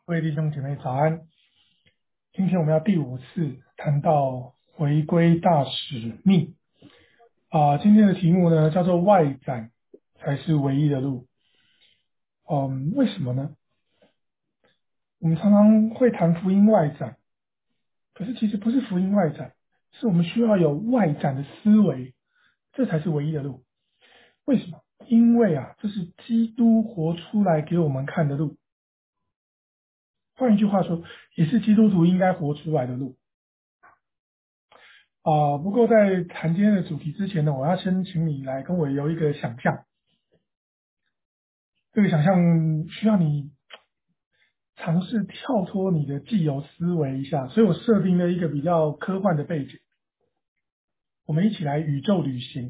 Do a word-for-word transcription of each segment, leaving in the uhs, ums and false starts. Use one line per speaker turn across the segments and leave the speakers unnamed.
各位弟兄姐妹早安。今天我们要第五次谈到回归大使命啊、呃今天的题目呢叫做外展才是唯一的路。嗯，为什么呢？我们常常会谈福音外展，可是其实不是福音外展，是我们需要有外展的思维，这才是唯一的路。为什么？因为啊，这是基督活出来给我们看的路。换一句话说，也是基督徒应该活出来的路。啊、呃不过在谈今天的主题之前呢，我要先请你来跟我有一个想象。这个想象需要你尝试跳脱你的既有思维一下，所以我设定了一个比较科幻的背景。我们一起来宇宙旅行，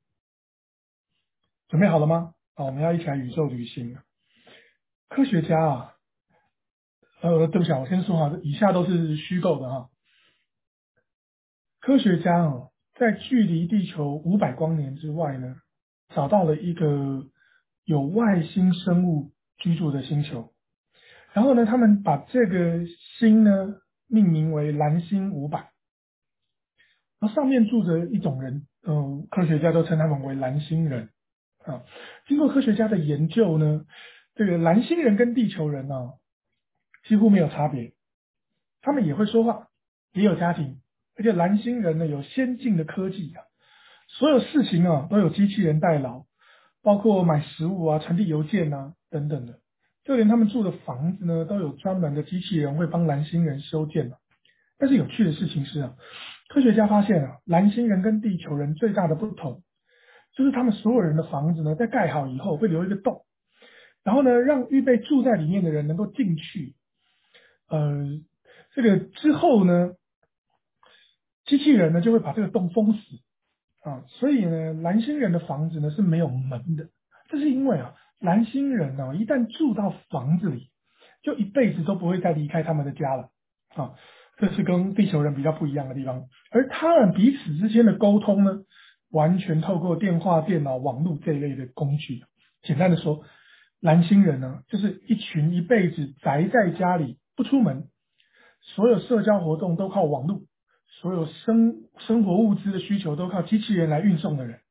准备好了吗？好，我们要一起来宇宙旅行。科学家啊，呃，对不起啊，我先说哈，以下都是虚构的哈。科学家啊，在距离地球五百光年之外呢，找到了一个有外星生物居住的星球。然后呢，他们把这个星呢命名为蓝星五百，然后上面住着一种人，嗯、呃，科学家都称他们为蓝星人啊。经过科学家的研究呢，这个蓝星人跟地球人啊几乎没有差别，他们也会说话，也有家庭，而且蓝星人呢有先进的科技啊，所有事情啊都有机器人代劳，包括买食物啊、传递邮件啊等等的，就连他们住的房子呢都有专门的机器人会帮蓝星人修建的。但是有趣的事情是啊，科学家发现啊，蓝星人跟地球人最大的不同，就是他们所有人的房子呢在盖好以后会留一个洞，然后呢让预备住在里面的人能够进去。呃，这个之后呢，机器人呢就会把这个洞封死。啊，所以呢，蓝星人的房子呢是没有门的，这是因为啊，蓝星人呢、一旦住到房子里，就一辈子都不会再离开他们的家了。啊，这是跟地球人比较不一样的地方。而他们彼此之间的沟通呢，完全透过电话、电脑、网络这一类的工具。简单的说，蓝星人呢，就是一群一辈子宅在家里不出门，所有社交活动都靠网络，所有生生活物资的需求都靠机器人来运送的人。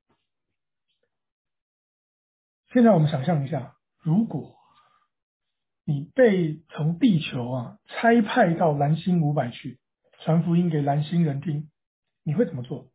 现在我们想象一下，如果你被从地球啊差派到蓝星五百去，传福音给蓝星人听，你会怎么做？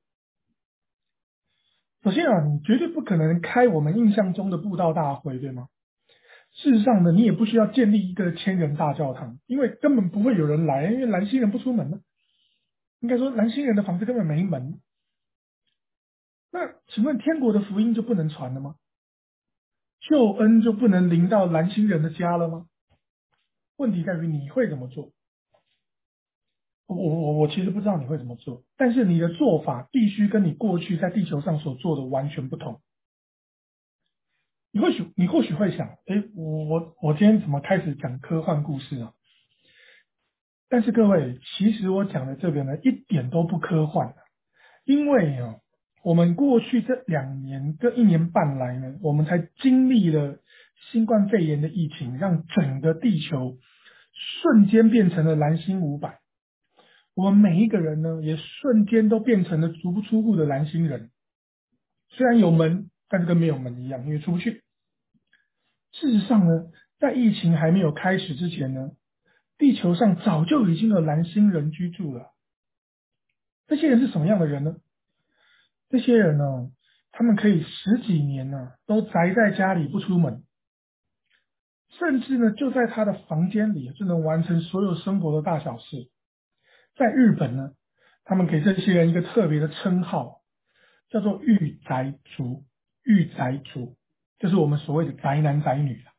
首先啊，你绝对不可能开我们印象中的布道大会，对吗？事实上呢，你也不需要建立一个千人大教堂，因为根本不会有人来，因为蓝星人不出门呢。应该说，蓝星人的房子根本没门。那请问，天国的福音就不能传了吗？救恩就不能临到蓝星人的家了吗？问题在于你会怎么做？我我我其实不知道你会怎么做，但是你的做法必须跟你过去在地球上所做的完全不同。你或许你或许会想，诶，我我我今天怎么开始讲科幻故事啊？但是各位，其实我讲的这个呢，一点都不科幻的，因为啊，我们过去这两年这一年半来呢，我们才经历了新冠肺炎的疫情，让整个地球瞬间变成了蓝星五百。我们每一个人呢，也瞬间都变成了足不出户的蓝星人。虽然有门，但是跟没有门一样，因为出不去。事实上呢，在疫情还没有开始之前呢，地球上早就已经有蓝星人居住了。这些人是什么样的人呢？这些人呢，他们可以十几年呢都宅在家里不出门，甚至呢就在他的房间里就能完成所有生活的大小事。在日本呢，他们给这些人一个特别的称号，叫做御宅族。御宅族就是我们所谓的宅男宅女了。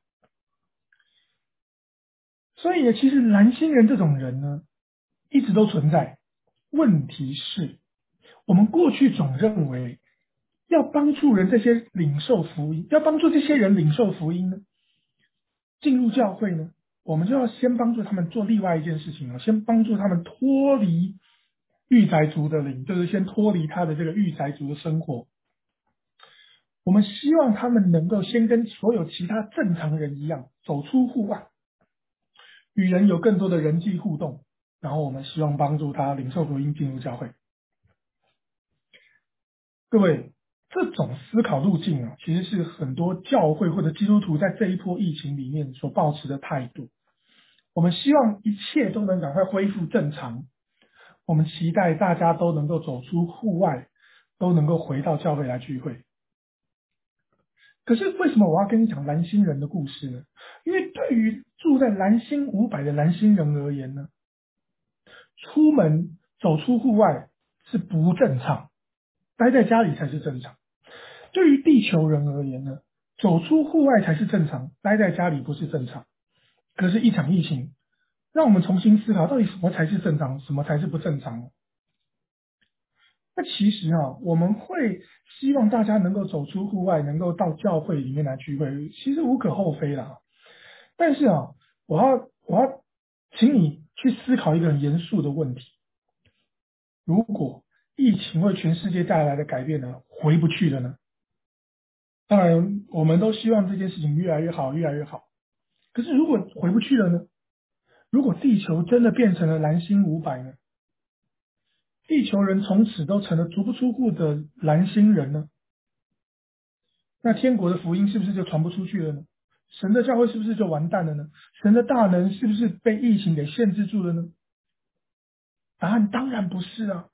所以呢，其实蓝星人这种人呢，一直都存在。问题是，我们过去总认为要帮助人这些领受福音，要帮助这些人领受福音呢，进入教会呢，我们就要先帮助他们做另外一件事情啊，先帮助他们脱离御宅族的灵，就是先脱离他的这个御宅族的生活。我们希望他们能够先跟所有其他正常人一样，走出户外， 与人有更多的人际互动，然后我们希望帮助他领受福音进入教会。各位，这种思考路径啊，其实是很多教会或者基督徒在这一波疫情里面所抱持的态度。我们希望一切都能赶快恢复正常，我们期待大家都能够走出户外，都能够回到教会来聚会。可是为什么我要跟你讲蓝星人的故事呢？因为对于住在蓝星五百的蓝星人而言呢，出门走出户外是不正常，待在家里才是正常。对于地球人而言呢，走出户外才是正常，待在家里不是正常。可是，一场疫情让我们重新思考，到底什么才是正常，什么才是不正常。那其实啊，我们会希望大家能够走出户外，能够到教会里面来聚会，其实无可厚非啦。但是啊，我要我要请你去思考一个很严肃的问题：如果疫情为全世界带来的改变呢，回不去了呢？当然，我们都希望这件事情越来越好，越来越好。可是如果回不去了呢？如果地球真的变成了蓝星五百呢？地球人从此都成了足不出户的蓝星人呢？那天国的福音是不是就传不出去了呢？神的教会是不是就完蛋了呢？神的大能是不是被疫情给限制住了呢？答案当然不是啊。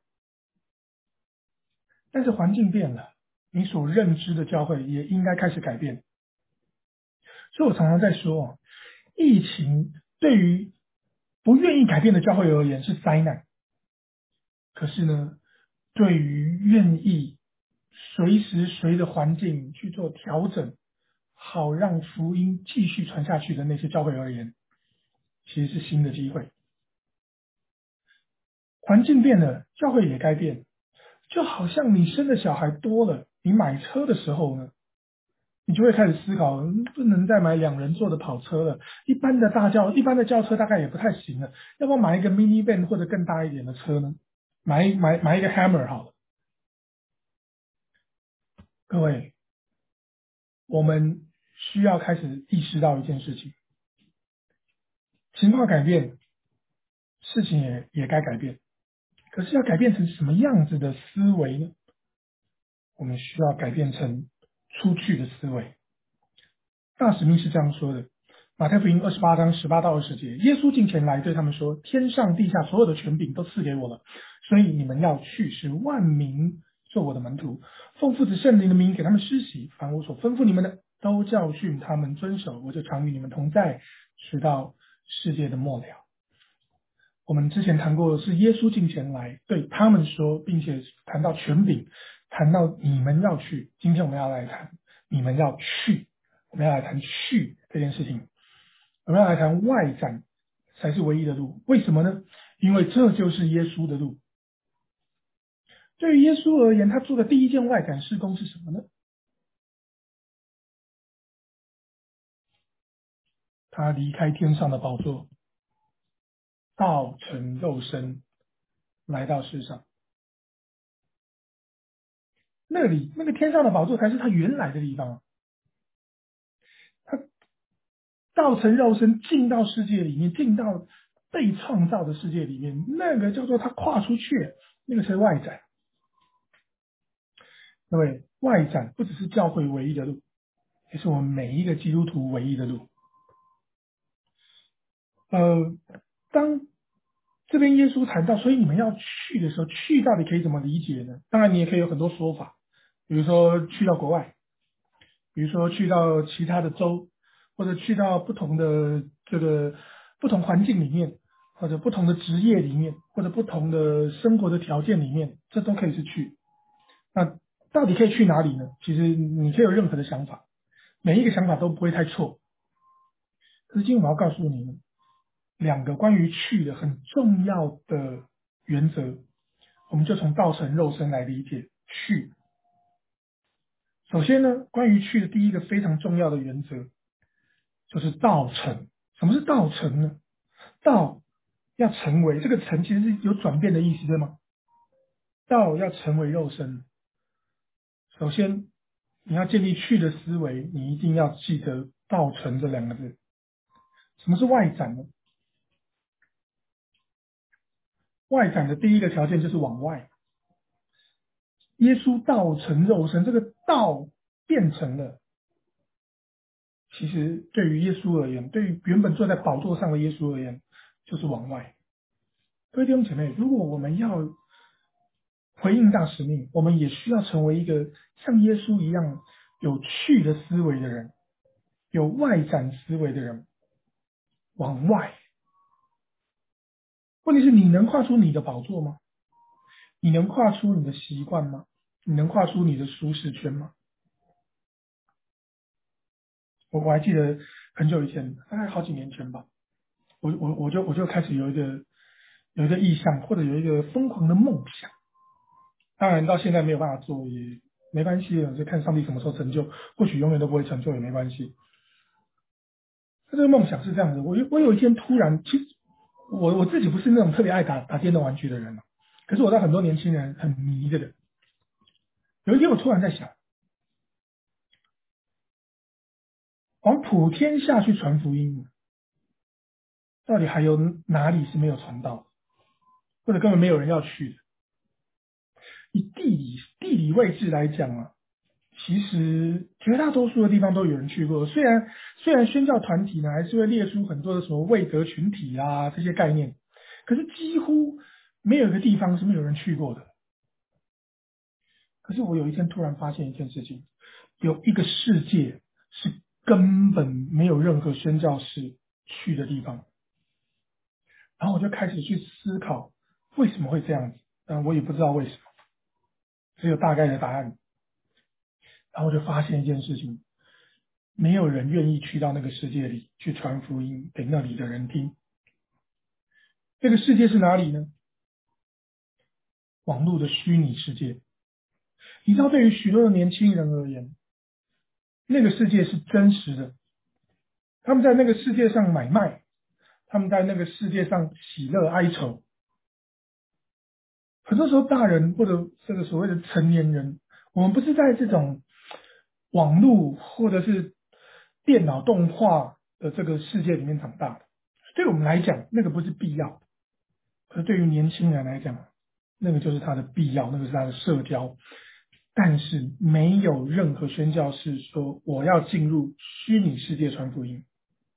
但是环境变了，你所认知的教会也应该开始改变。所以我常常在说啊，疫情对于不愿意改变的教会而言是灾难，可是呢，对于愿意随时随着环境去做调整，好让福音继续传下去的那些教会而言，其实是新的机会。环境变了，教会也该变。就好像你生的小孩多了，你买车的时候呢，你就会开始思考，嗯不能再买两人座的跑车了，一般的大轿，一般的轿车大概也不太行了，要不要买一个 minivan 或者更大一点的车呢？买一买买一个 Hammer 好了。各位，我们需要开始意识到一件事情：情况改变，事情也也该改变。可是要改变成什么样子的思维呢？我们需要改变成出去的思维。大使命是这样说的：马太福音二十八章十八到二十节，耶稣进前来对他们说：天上地下所有的权柄都赐给我了，所以你们要去，使万民做我的门徒，奉父子圣灵的名给他们施洗，凡我所吩咐你们的，都教训他们遵守，我就常与你们同在，直到世界的末了。我们之前谈过，是耶稣进前来对他们说，并且谈到权柄，谈到你们要去。今天我们要来谈你们要去，我们要来谈去这件事情，我们要来谈外展才是唯一的路。为什么呢？因为这就是耶稣的路。对于耶稣而言，他做的第一件外展事工是什么呢？他离开天上的宝座，道成肉身，来到世上。那里那个天上的宝座才是他原来的地方。他道成肉身进到世界里面，进到被创造的世界里面，那个叫做他跨出去，那个才是外展。各位，外展不只是教会唯一的路，也是我们每一个基督徒唯一的路。呃，当这边耶稣谈到，所以你们要去的时候，去到底可以怎么理解呢？当然，你也可以有很多说法，比如说去到国外，比如说去到其他的州，或者去到不同的这个不同环境里面，或者不同的职业里面，或者不同的生活的条件里面，这都可以是去。那到底可以去哪里呢？其实你可以有任何的想法，每一个想法都不会太错。可是今天我要告诉你们两个关于去的很重要的原则，我们就从道成肉身来理解去。首先呢，关于去的第一个非常重要的原则就是道成。什么是道成呢？道要成为，这个成其实是有转变的意思，对吗？道要成为肉身，首先你要建立去的思维，你一定要记得道成这两个字。什么是外展呢？ 外展的第一个条件就是往外。耶稣道成肉身，这个道变成了，其实对于耶稣而言，对于原本坐在宝座上的耶稣而言，就是往外。各位弟兄姐妹，如果我们要回应大使命，我们也需要成为一个像耶稣一样有去的思维的人，有外展思维的人，往外。问题是你能跨出你的宝座吗？你能跨出你的习惯吗？你能跨出你的舒适圈吗？我我还记得很久以前，大概好几年前吧，我我我就我就开始有一个有一个意向，或者有一个疯狂的梦想。当然到现在没有办法做也没关系，就看上帝什么时候成就，或许永远都不会成就也没关系。那这个梦想是这样子，我有我有一天突然，其实我我自己不是那种特别爱打打电动玩具的人，可是我在很多年轻人很迷的人。有一天我突然在想，往普天下去传福音，到底还有哪里是没有传到的，或者根本没有人要去的？以地理地理位置来讲啊，其实绝大多数的地方都有人去过。虽然虽然宣教团体呢还是会列出很多的什么未得群体啊这些概念，可是几乎没有一个地方是没有人去过的。可是我有一天突然发现一件事情，有一个世界是根本没有任何宣教士去的地方。然后我就开始去思考为什么会这样子，但我也不知道为什么，只有大概的答案。然后我就发现一件事情，没有人愿意去到那个世界里去传福音给那里的人听。这个世界是哪里呢？网络的虚拟世界。你知道，对于许多的年轻人而言，那个世界是真实的，他们在那个世界上买卖，他们在那个世界上喜乐哀愁。很多时候，大人或者这个所谓的成年人，我们不是在这种网络或者是电脑动画的这个世界里面长大的。对我们来讲，那个不是必要；可对于年轻人来讲，那个就是他的必要，那个是他的社交。但是没有任何宣教士说我要进入虚拟世界传福音。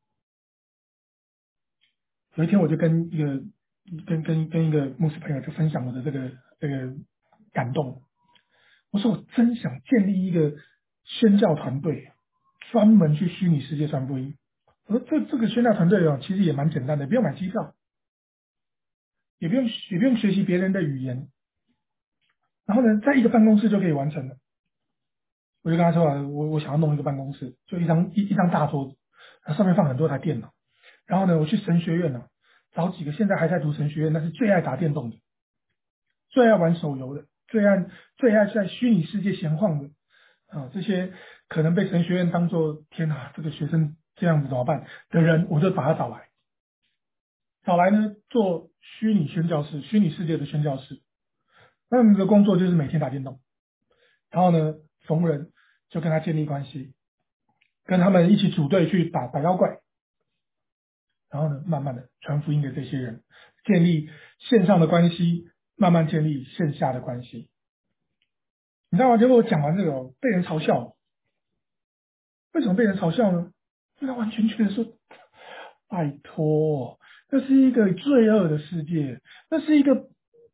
有一天，我就跟一个跟跟跟一个牧师朋友就分享我的这个这个感动。我说我真想建立一个宣教团队，专门去虚拟世界传福音。我说这这个宣教团队啊，其实也蛮简单的，不用买机票，也不用也不用学习别人的语言，然后呢，在一个办公室就可以完成了。我就跟他说啊，我我想要弄一个办公室，就一张一一张大桌子，上面放很多台电脑。然后呢，我去神学院呢，找几个现在还在读神学院，但是最爱打电动的，最爱玩手游的，最爱最爱在虚拟世界闲晃的啊，这些可能被神学院当做天哪，这个学生这样子怎么办的人，我就把他找来，找来呢做虚拟宣教士，虚拟世界的宣教士。那你的工作就是每天打电动，然后呢逢人就跟他建立关系，跟他们一起组队去打打妖怪，然后呢慢慢的传福音给这些人，建立线上的关系，慢慢建立线下的关系。你知道吗？结果我讲完这个被人嘲笑，为什么被人嘲笑呢？因为他完全觉得说，拜托，那是一个罪恶的世界，那是一个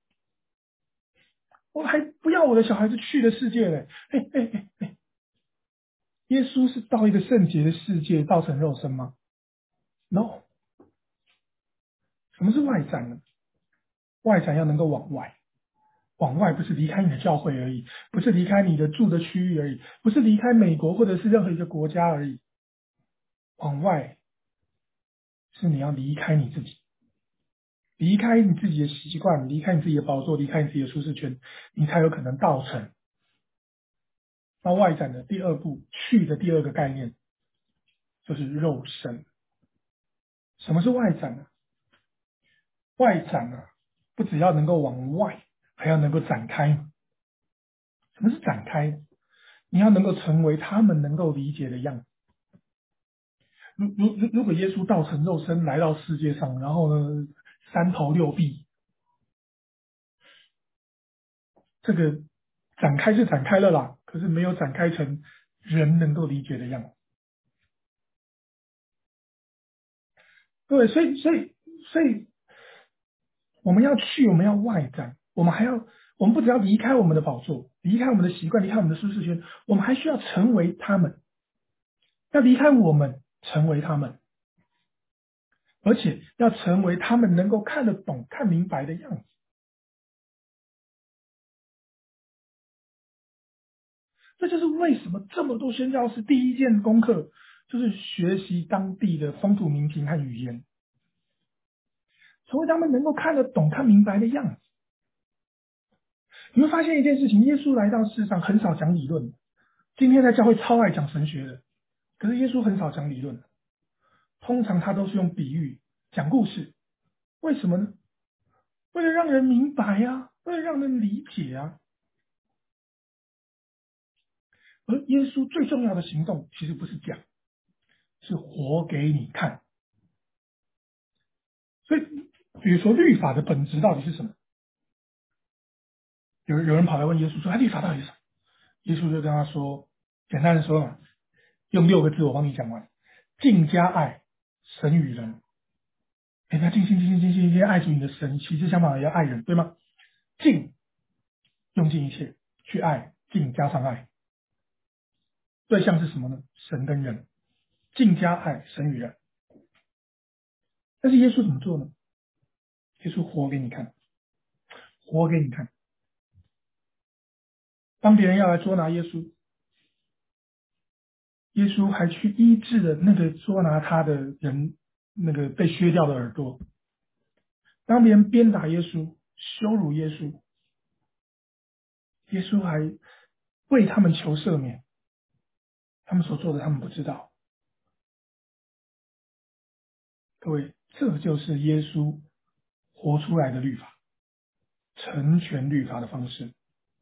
我还不要我的小孩子去的世界嘞。哎哎哎哎，耶稣是到一个圣洁的世界造成肉身吗？No。什么是外展呢？外展要能够往外，往外不是离开你的教会而已，不是离开你的住的区域而已，不是离开美国或者是任何一个国家而已。往外是你要离开你自己。离开你自己的习惯，离开你自己的宝座，离开你自己的舒适圈，你才有可能道成。那外展的第二步，去的第二个概念就是肉身。什么是外展呢？外展啊，不只要能够往外，还要能够展开。什么是展开？你要能够成为他们能够理解的样子。如如如如果耶稣道成肉身来到世界上，然后呢三头六臂， 这个展开是展开了啦，可是没有展开成人能够理解的样子。对，所以所以所以我们要去，我们要外展，我们还要，我们不只要离开我们的宝座，离开我们的习惯，离开我们的舒适圈，我们还需要成为他们，要离开我们，成为他们，而且要成为他们能够看得懂、看明白的样子。这就是为什么这么多宣教士第一件功课就是学习当地的风土民情和语言，成为他们能够看得懂、看明白的样子。你会发现一件事情：耶稣来到世上很少讲理论，今天在教会超爱讲神学的，可是耶稣很少讲理论，通常他都是用比喻、讲故事。为什么呢？为了让人明白呀、啊，为了让人理解啊。而耶稣最重要的行动其实不是讲，是活给你看。所以，比如说律法的本质到底是什么？有有人跑来问耶稣说：“哎，律法到底是什么？”耶稣就跟他说：“简单的说嘛，用六个字我帮你讲完：敬加爱，神与人。哎，那尽心尽心尽心尽心爱主你的神，其实相反也要爱人，对吗？敬用尽一切去爱，敬加上爱，对象是什么呢？神跟人，敬加爱，神与人。但是耶稣怎么做呢？耶稣活给你看，活给你看。当别人要来捉拿耶稣，耶稣还去医治了那个捉拿他的人那个被削掉的耳朵。当别人鞭打耶稣、羞辱耶稣，耶稣还为他们求赦免。他们所做的，他们不知道。各位，这就是耶稣活出来的律法，成全律法的方式。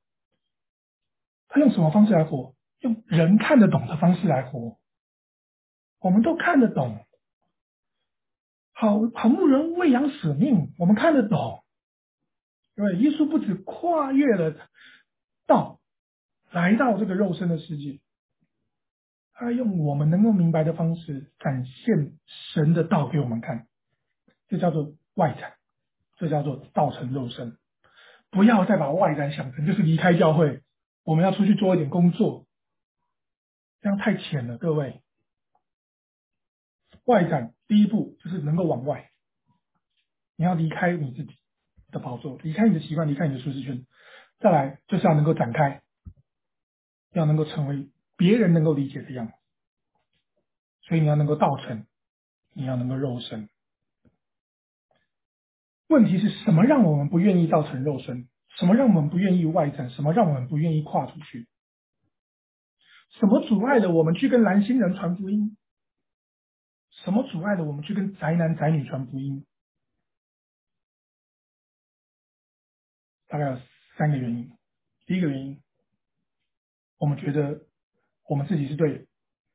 他用什么方式来活？用人看得懂的方式来活。我们都看得懂，好好牧人喂养使命，我们看得懂。对，耶稣不止跨越了道，来到这个肉身的世界，他用我们能够明白的方式展现神的道给我们看，这叫做外展，这叫做道成肉身。不要再把外展想成就是离开教会，我们要出去做一点工作，这样太浅了，各位。外展第一步就是能够往外，你要离开你自己的宝座，离开你的习惯，离开你的舒适圈，再来就是要能够展开，要能够成为别人能够理解的样子。所以你要能够道成，你要能够肉身。问题是什么让我们不愿意道成肉身？什么让我们不愿意外展？什么让我们不愿意跨出去？什么阻碍了我们去跟蓝星人传福音？什么阻碍了我们去跟宅男宅女传福音？大概有三个原因。第一个原因，我们觉得我们自己是对的，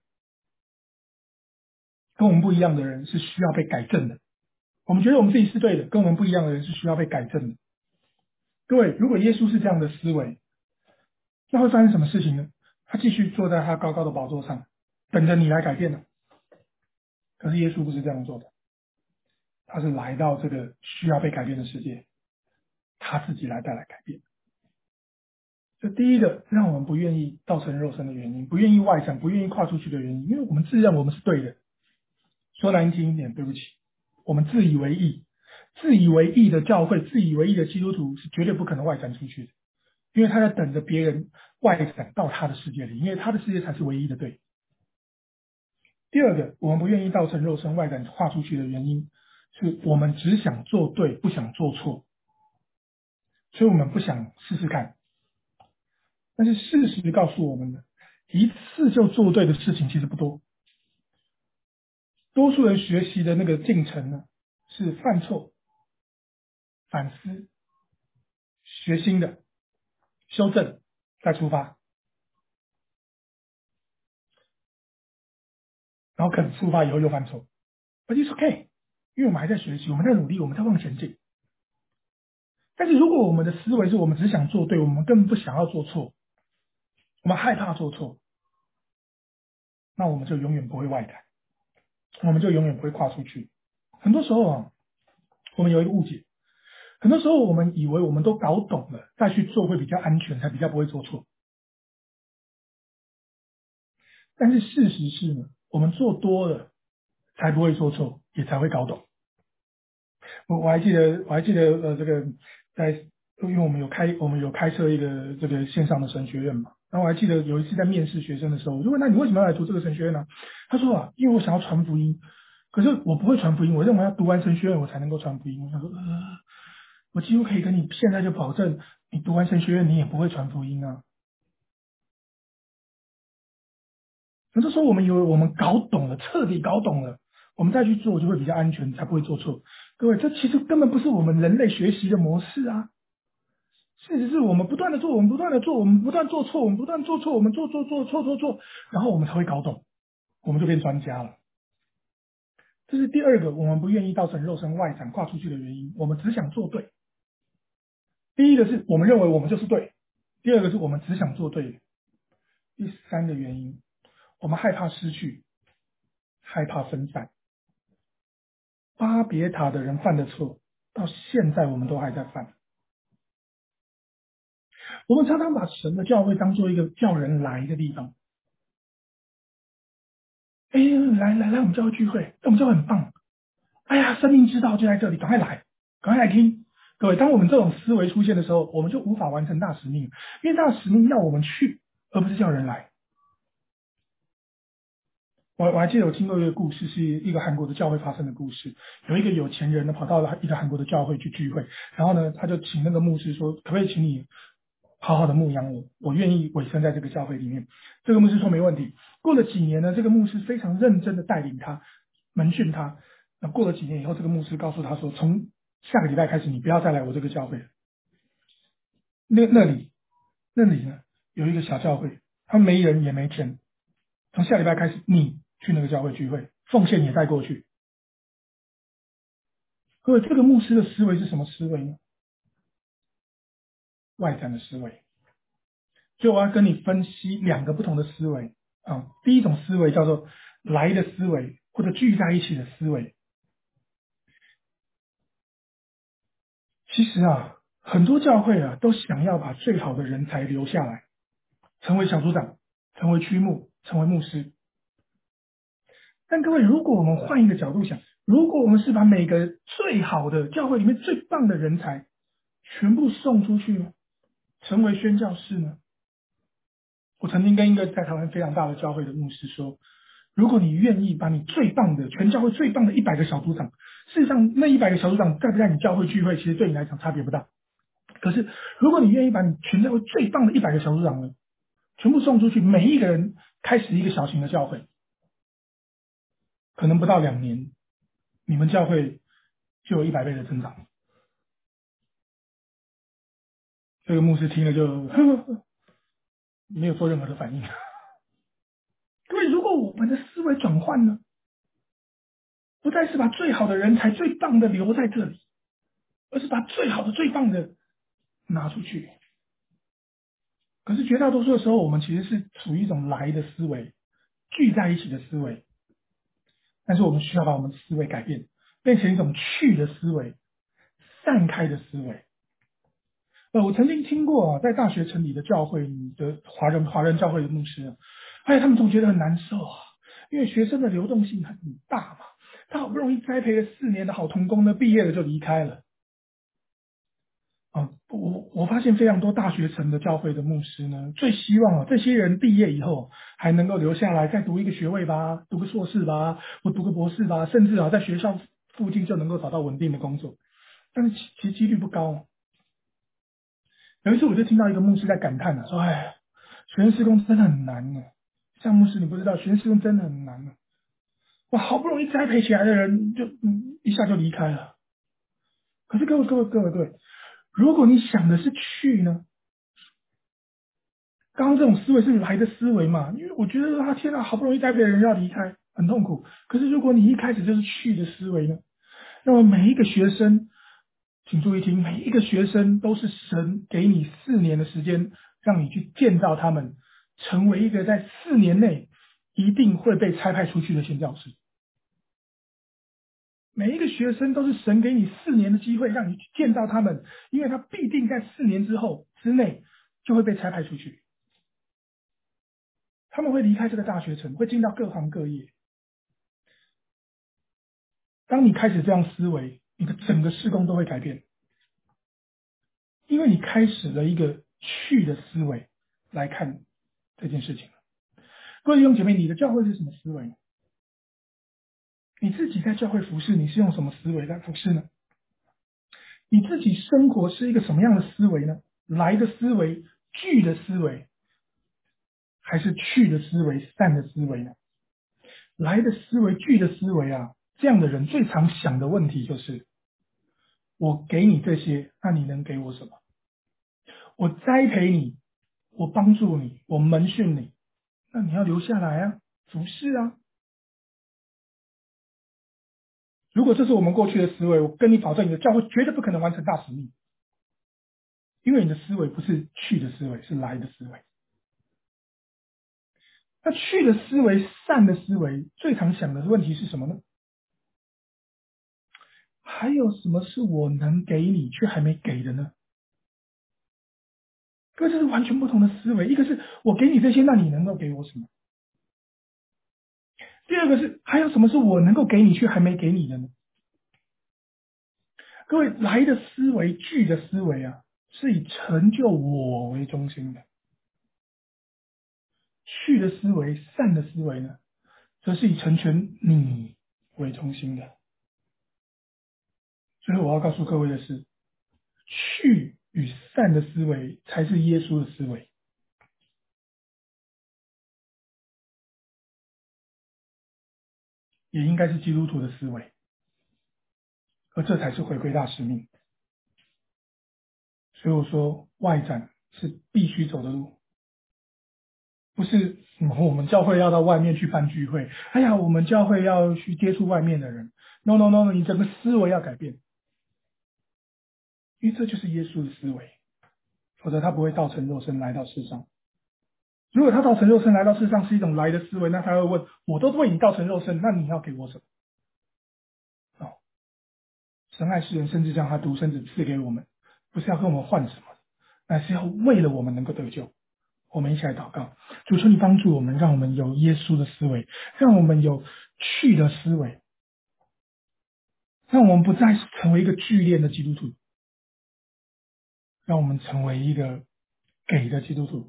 跟我们不一样的人是需要被改正的。我们觉得我们自己是对的，跟我们不一样的人是需要被改正的。各位，如果耶稣是这样的思维，那会发生什么事情呢？他继续坐在他高高的宝座上，等着你来改变呢。可是耶稣不是这样做的，他是来到这个需要被改变的世界，他自己来带来改变。这第一个让我们不愿意道成肉身的原因，不愿意外展，不愿意跨出去的原因，因为我们自认我们是对的。说难听一点，对不起，我们自以为意，自以为意的教会，自以为意的基督徒是绝对不可能外展出去的，因为他在等着别人外展到他的世界里，因为他的世界才是唯一的对。第二个，我们不愿意道成肉身外展跨出去的原因，是我们只想做对，不想做错，所以我们不想试试看。但是事实告诉我们的，一次就做对的事情其实不多。多数人学习的那个进程呢，是犯错、反思、学新的、修正，再出发，然后可能出发以后又犯错，but it's okay，因为我们还在学习，我们在努力，我们在往前进。 但是如果我们的思维是我们只想做对，我们根本不想要做错，我们害怕做错，那我们就永远不会外谈，我们就永远不会跨出去。很多时候啊，我们有一个误解，很多时候我们以为我们都搞懂了，再去做会比较安全，才比较不会做错。但是事实是呢，我们做多了才不会做错，也才会搞懂。我我还记得，我还记得，呃，这个在，因为我们有开，我们有开设一个这个线上的神学院嘛。然后我还记得有一次在面试学生的时候，我就问他，你为什么要来读这个神学院呢？他说啊，因为我想要传福音，可是我不会传福音，我认为要读完神学院我才能够传福音。我想说，呃，我几乎可以跟你现在就保证，你读完神学院你也不会传福音啊。很多时候我们以为我们搞懂了，彻底搞懂了，我们再去做就会比较安全，才不会做错。各位，这其实根本不是我们人类学习的模式啊！事实是我们不断的做，我们不断的做，我们不断做错，我们不断做错，我们做做做错做错，然后我们才会搞懂，我们就变专家了。这是第二个我们不愿意造成肉身外展跨出去的原因，我们只想做对。第一个是我们认为我们就是对，第二个是我们只想做对。第三个原因，我们害怕失去，害怕分散。巴别塔的人犯的错，到现在我们都还在犯。我们常常把神的教会当做一个叫人来的地方。哎，来来来，我们教会聚会，我们教会很棒。哎呀，生命之道就在这里，赶快来，赶快来听。各位，当我们这种思维出现的时候，我们就无法完成大使命，因为大使命要我们去，而不是叫人来。我我还记得我听过一个故事，是一个韩国的教会发生的故事。有一个有钱人呢，跑到了一个韩国的教会去聚会，然后呢，他就请那个牧师说，可不可以请你好好的牧养我，我愿意委身在这个教会里面。这个牧师说没问题。过了几年呢，这个牧师非常认真的带领他，门训他。那过了几年以后，这个牧师告诉他说，从下个礼拜开始，你不要再来我这个教会了。那那里那里呢有一个小教会，他没人也没钱。从下礼拜开始，你去那个教会聚会，奉献也带过去。各位，这个牧师的思维是什么思维呢？外展的思维。所以我要跟你分析两个不同的思维啊。第一种思维叫做来的思维，或者聚在一起的思维。其实啊，很多教会啊都想要把最好的人才留下来，成为小组长，成为区牧，成为牧师。但各位，如果我们换一个角度想，如果我们是把每个最好的教会里面最棒的人才全部送出去呢，成为宣教士呢？我曾经跟一个在台湾非常大的教会的牧师说，如果你愿意把你最棒的全教会最棒的一百个小组长，事实上那一百个小组长在不在你教会聚会，其实对你来讲差别不大。可是如果你愿意把你全教会最棒的一百个小组长呢，全部送出去，每一个人开始一个小型的教会，可能不到两年，你们教会就有一百倍的增长。这个牧师听了就呵呵没有做任何的反应。因为如果我们的思维转换呢，不再是把最好的人才、最棒的留在这里，而是把最好的、最棒的拿出去。可是绝大多数的时候，我们其实是处于一种来的思维，聚在一起的思维。但是我们需要把我们的思维改变，变成一种去的思维，散开的思维。呃，我曾经听过啊，在大学城里的教会的华人华人教会的牧师啊，哎，他们总觉得很难受啊，因为学生的流动性很大嘛，他好不容易栽培了四年的好童工呢，毕业了就离开了。啊，我我发现非常多大学城的教会的牧师呢，最希望啊这些人毕业以后还能够留下来再读一个学位吧，读个硕士吧，或读个博士吧，甚至啊在学校附近就能够找到稳定的工作。但是其其实几率不高。有一次我就听到一个牧师在感叹啊，说：“哎，学生施工真的很难呢。像牧师你不知道，学生施工真的很难呢。哇，好不容易栽培起来的人就嗯一下就离开了。可是各位各位各位各位，如果你想的是去呢？”刚刚这种思维是来的思维嘛？因为我觉得啊，天哪，好不容易栽培的人要离开，很痛苦。可是如果你一开始就是去的思维呢？那么每一个学生请注意听，每一个学生都是神给你四年的时间，让你去建造他们，成为一个在四年内一定会被差派出去的宣教师。每一个学生都是神给你四年的机会，让你去建造他们，因为他必定在四年之后之内就会被差派出去。他们会离开这个大学城，会进到各行各业。当你开始这样思维，你的整个事工都会改变，因为你开始了一个去的思维来看这件事情。各位弟兄姐妹，你的教会是什么思维呢？你自己在教会服侍，你是用什么思维来服侍呢？你自己生活是一个什么样的思维呢？来的思维、聚的思维，还是去的思维、散的思维呢？来的思维、聚的思维啊，这样的人最常想的问题就是：我给你这些，那你能给我什么？我栽培你，我帮助你，我门训你，那你要留下来啊，服侍啊。如果这是我们过去的思维，我跟你保证，你的教会绝对不可能完成大使命，因为你的思维不是去的思维，是来的思维。那去的思维、散的思维，最常想的问题是什么呢？还有什么是我能给你却还没给的呢？各位，这是完全不同的思维。一个是我给你这些，那你能够给我什么？第二个是还有什么是我能够给你却还没给你的呢？各位，来的思维、去的思维啊，是以成就我为中心的；去的思维、散的思维呢，则是以成全你为中心的。最后，我要告诉各位的是，去与散的思维才是耶稣的思维，也应该是基督徒的思维，而这才是回归大使命。所以我说，外展是必须走的路，不是什么我们教会要到外面去办聚会，哎呀，我们教会要去接触外面的人。No No No， 你整个思维要改变，因为这就是耶稣的思维，否则他不会道成肉身来到世上。如果他道成肉身来到世上是一种来的思维，那他会问：我都为你道成肉身，那你要给我什么？哦，神爱世人，甚至将他独生子赐给我们，不是要跟我们换什么，乃是要为了我们能够得救。我们一起来祷告，主求你帮助我们，让我们有耶稣的思维，让我们有去的思维，让我们不再成为一个聚敛的基督徒，让我们成为一个给的基督徒，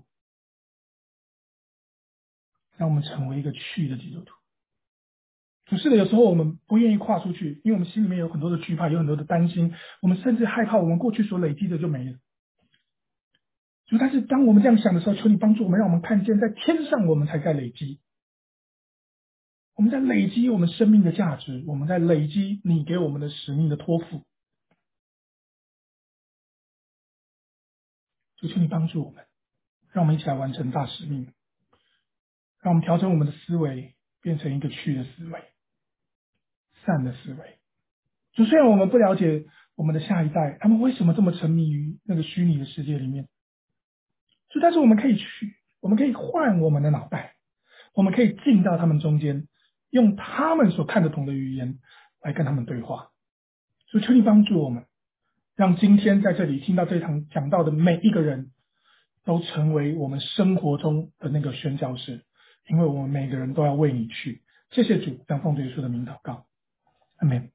让我们成为一个去的基督徒。主是的，有时候我们不愿意跨出去，因为我们心里面有很多的惧怕，有很多的担心，我们甚至害怕我们过去所累积的就没了。主，但是当我们这样想的时候，求你帮助我们，让我们看见在天上我们才在累积，我们在累积我们生命的价值，我们在累积你给我们的使命的托付。主，求你帮助我们，让我们一起来完成大使命，让我们调整我们的思维，变成一个去的思维，善的思维。主，虽然我们不了解我们的下一代，他们为什么这么沉迷于那个虚拟的世界里面，主，但是我们可以去，我们可以换我们的脑袋，我们可以进到他们中间，用他们所看得懂的语言来跟他们对话。主，求你帮助我们，让今天在这里听到这场讲道的每一个人都成为我们生活中的那个宣教士，因为我们每个人都要为你去。谢谢主，将奉主耶稣的名祷告，阿门。